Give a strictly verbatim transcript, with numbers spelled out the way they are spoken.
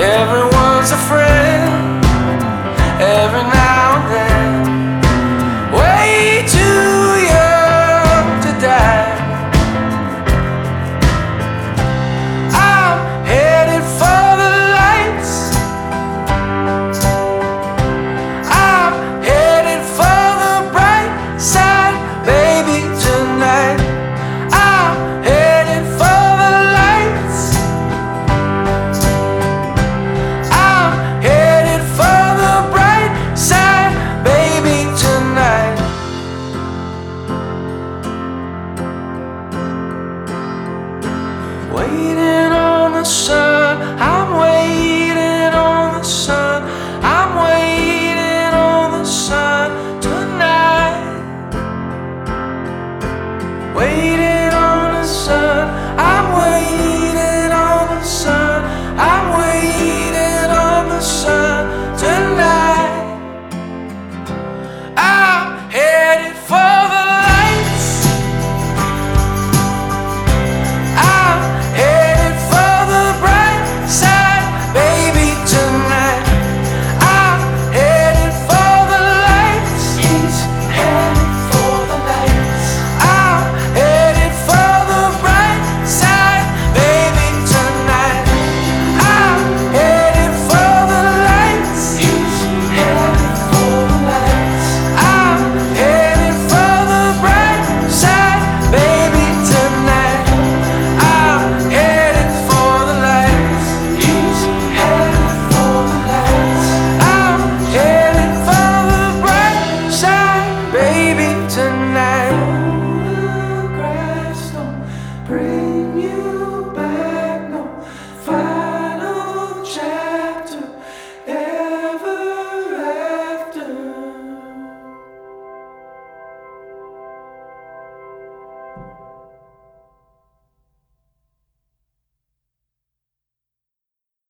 Everyone's a friend every now and then. Way too young to die. I'm headed for the lights. I'm headed for the bright side, baby, tonight. I'm headed for the lights. I'm headed for the bright side, baby, tonight. Waiting on the sun, I'm waiting on the sun, I'm waiting on the sun tonight. Waiting on the sun, I'm waiting on the sun, I'm waiting on the sun tonight. I'm headed for the lights. I'm headed for the bright side, baby, tonight. I'm headed for the lights. He's headed for the lights. I'm headed for the bright side, baby, tonight. I'm headed for the lights. He's headed for the lights. I'm headed for the bright side, baby, tonight. I'm headed for the lights. He's headed for the lights. I'm headed for the bright side, baby, tonight. Photographs don't bring you back, no final chapter ever after.